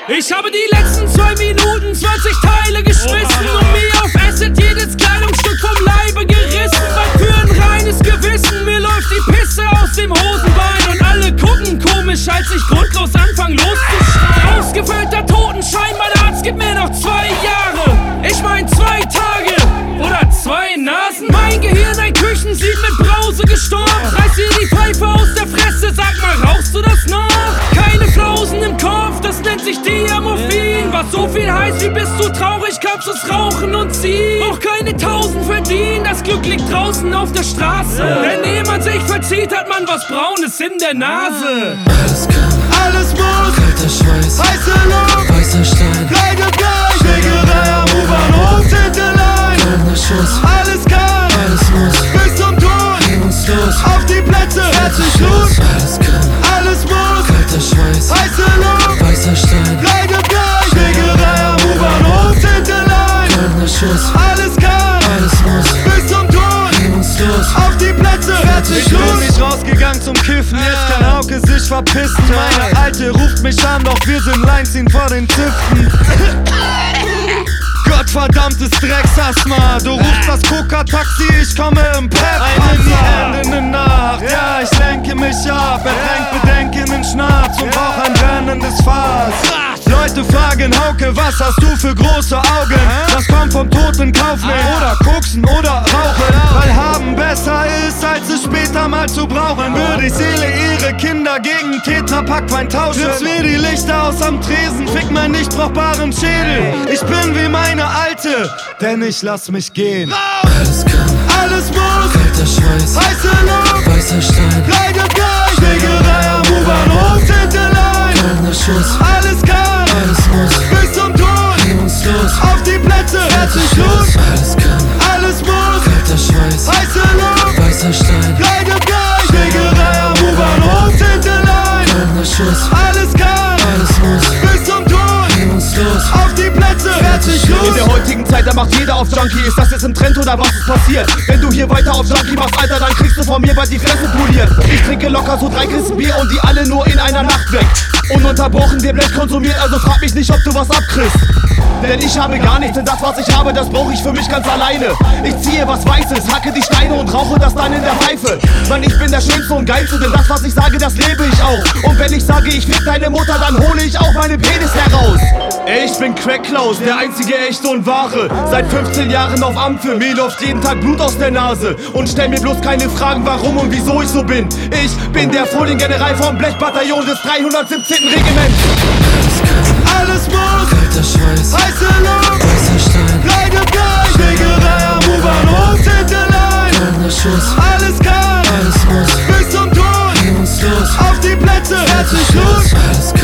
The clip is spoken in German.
Ich habe die letzten 2 Minuten 20 Teile geschmissen und mir auf Acid jedes Kleidungsstück vom Leibe gerissen. Weil für ein reines Gewissen mir läuft die Pisse aus dem Hosenbein und alle gucken komisch, als ich grundlos anfang loszuschreien. Ausgefüllter Totenschein, mein Arzt gibt mir noch 2 Jahre. Ich mein 2 Tage oder 2 Nasen. Mein Gehirn ein Küchensieb mit Brause gestorben. Reiß dir die Pfeife aus der Fresse, sag mal, rauchst du das noch? Keine Flausen im Kopf, das nennt sich Diamorphin. Was so viel heißt wie bist du traurig, kannst du's rauchen und ziehen. Auch keine 1000 verdienen, das Glück liegt draußen auf der Straße. Wenn jemand sich verzieht, hat man was Braunes in der Nase. Alles kann, Alles muss, kalter Schweiß, heiße Luft, weißer Stein, reine Blei, Schlägerei am U-Bahnhof, Tintelei. goldener Schuss, Alles kann, alles muss, bis zum Tod, regungslos, auf die Plätze, Herzensschluss. alles kann, Alles muss, kalter Schweiß, heiße Luft, weißer Stein, reine Blei, Schlägerei am U-Bahnhof, Tintelei. goldener Schuss, Alles kann, alles muss, bis zum Tod, regungslos, auf die Plätze, Ich bin nicht rausgegangen zum Kiffen, jetzt kann Hauke sich verpissen. Meine Alte ruft mich an, doch wir sind Leinziehen vor den Ziften. Gottverdammtes Drecksasthma, du rufst das Coca-Taxi, ich komme im Pep. Ein in die Hände in Nacht, ja, ich lenke mich ab, ertränkt bedenkenden Schnaps und brauch ein brennendes Fass. Leute fragen, Hauke, was hast du für große Augen? Das kommt vom Tod in Kauf nehmen oder koksen oder rauchen. Weil haben besser ist, als es später mal zu brauchen. Würde ich Seele ihre Kinder gegen Tetrapack-Wein tauschen. Triffst mir die Lichter aus am Tresen, fick meinen nicht brauchbaren Schädel. Ich bin wie meine Alte, denn ich lass mich gehen. alles kann, Alles muss, kalter Schweiß, heiße Luft, weißer Stein, reine Blei, Schlägerei am U-Bahnhof, Tintelei. goldener Schuss, Alles kann, alles muss, bis zum Tod, regungslos, auf die Plätze, Herzensschluss. alles kann, Alles muss, kalter Schweiß, heiße Luft, weißer Stein, reine Blei, Schlägerei am U-Bahnhof, Tintelei. goldener Schuss, Alles kann, alles muss, bis zum Tod, regungslos, auf die Plätze, Herzensschluss. In der heutigen Zeit, da macht jeder auf Junkie. Ist das jetzt im Trend oder was ist passiert? Wenn du hier weiter auf Junkie machst, Alter, dann kriegst du von mir bald die Fresse poliert. Ich trinke locker so 3 Kisten Bier und die alle nur in einer Nacht weg. Ununterbrochen wird Blech konsumiert, also frag mich nicht, ob du was abkriegst. Denn ich habe gar nichts, denn das, was ich habe, das brauche ich für mich ganz alleine. Ich ziehe was Weißes, hacke die Steine und rauche das dann in der Pfeife. Mann, ich bin der Schönste und Geilste, denn das, was ich sage, das lebe ich auch. Und wenn ich sage, ich fick deine Mutter, dann hole ich auch meine Penis heraus. Ich bin Crack Klaus, der einzige echte und wahre. Seit 15 Jahren auf Ampfe, mir läuft jeden Tag Blut aus der Nase. Und stell mir bloß keine Fragen, warum und wieso ich so bin. Ich bin der Foliengeneral vom Blechbataillon des 317. Regiments. Alles muss, kalter Schweiß, heiße Luft, weißer Stein, reine Blei, Schlägerei am U-Bahnhof, Tintelei. goldener Schuss, Alles kann, alles muss, bis zum Tod, regungslos, auf die Plätze, Herzensschluss. alles